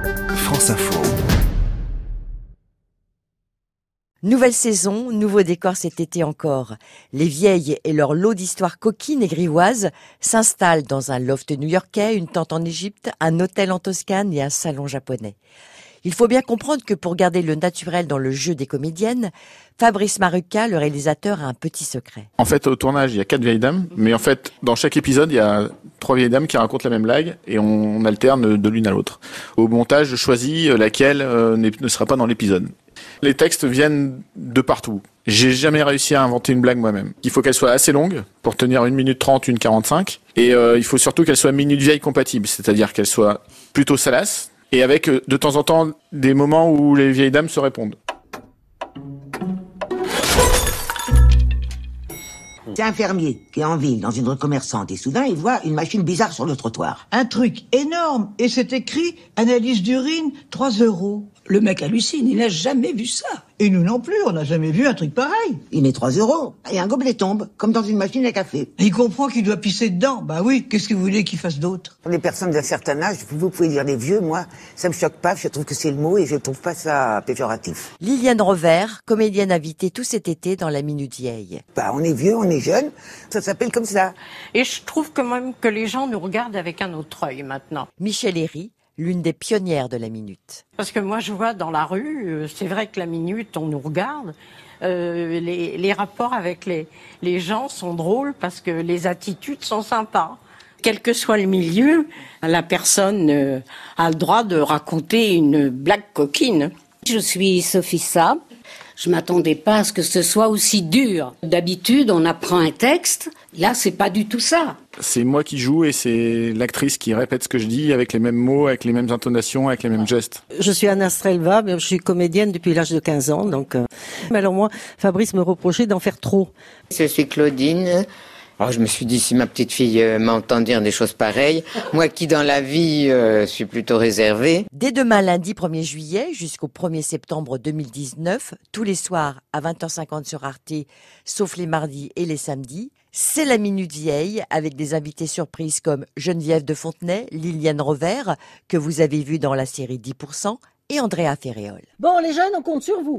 France Info. Nouvelle saison, nouveau décor cet été encore. Les vieilles et leur lot d'histoires coquines et grivoises s'installent dans un loft new-yorkais, une tente en Égypte, un hôtel en Toscane et un salon japonais. Il faut bien comprendre que pour garder le naturel dans le jeu des comédiennes, Fabrice Marucca, le réalisateur, a un petit secret. En fait, au tournage, il y a 4 vieilles dames, mais en fait, dans chaque épisode, il y a 3 vieilles dames qui racontent la même blague et on alterne de l'une à l'autre. Au montage, je choisis laquelle ne sera pas dans l'épisode. Les textes viennent de partout. J'ai jamais réussi à inventer une blague moi-même. Il faut qu'elle soit assez longue pour tenir 1 minute 30, 1:45, et il faut surtout qu'elle soit minute vieille compatible, c'est-à-dire qu'elle soit plutôt salace, et avec de temps en temps des moments où les vieilles dames se répondent. C'est un fermier qui est en ville, dans une rue commerçante, et soudain il voit une machine bizarre sur le trottoir. Un truc énorme, et c'est écrit « Analyse d'urine, 3 €. Le mec hallucine, il n'a jamais vu ça. Et nous non plus, on n'a jamais vu un truc pareil. Il met 3 €, et un gobelet tombe, comme dans une machine à café. Et il comprend qu'il doit pisser dedans. Bah oui, qu'est-ce que vous voulez qu'il fasse d'autre? Pour les personnes d'un certain âge, vous pouvez dire les vieux, moi, ça me choque pas, je trouve que c'est le mot, et je trouve pas ça péjoratif. Liliane Rovert, comédienne invitée tout cet été dans la Minute Vieille. Bah, on est vieux, on est jeune, ça s'appelle comme ça. Et je trouve quand même que les gens nous regardent avec un autre œil maintenant. Michel Herry, l'une des pionnières de la Minute. Parce que moi, je vois dans la rue, c'est vrai que la Minute, on nous regarde. Les rapports avec les gens sont drôles parce que les attitudes sont sympas. Quel que soit le milieu, la personne a le droit de raconter une blague coquine. Je suis Sophie Saab. Je m'attendais pas à ce que ce soit aussi dur. D'habitude, on apprend un texte. Là, c'est pas du tout ça. C'est moi qui joue et c'est l'actrice qui répète ce que je dis avec les mêmes mots, avec les mêmes intonations, avec les mêmes gestes. Je suis Anna Strelva, je suis comédienne depuis l'âge de 15 ans. Mais alors moi, Fabrice me reprochait d'en faire trop. Je suis Claudine. Alors je me suis dit, si ma petite fille m'entend dire des choses pareilles, moi qui dans la vie suis plutôt réservée. Dès demain lundi 1er juillet jusqu'au 1er septembre 2019, tous les soirs à 20h50 sur Arte, sauf les mardis et les samedis, c'est la Minute Vieille avec des invités surprises comme Geneviève de Fontenay, Liliane Rovert, que vous avez vu dans la série 10%, et Andrea Ferréol. Bon, les jeunes, on compte sur vous.